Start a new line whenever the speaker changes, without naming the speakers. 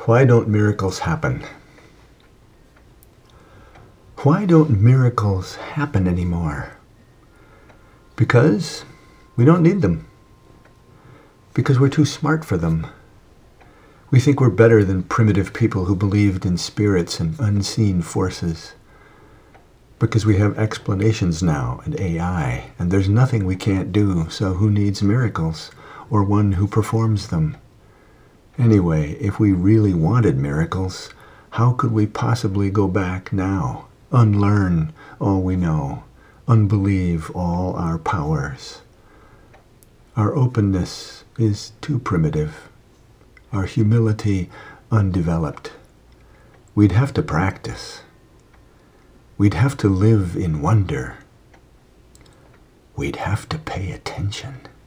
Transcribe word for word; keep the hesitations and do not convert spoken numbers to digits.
Why don't miracles happen? Why don't miracles happen anymore? Because we don't need them. Because we're too smart for them. We think we're better than primitive people who believed in spirits and unseen forces. Because we have explanations now and A I, and there's nothing we can't do, so who needs miracles, or one who performs them? Anyway, if we really wanted miracles, how could we possibly go back now, unlearn all we know, unbelieve all our powers? Our openness is too primitive, our humility undeveloped. We'd have to practice. We'd have to live in wonder. We'd have to pay attention.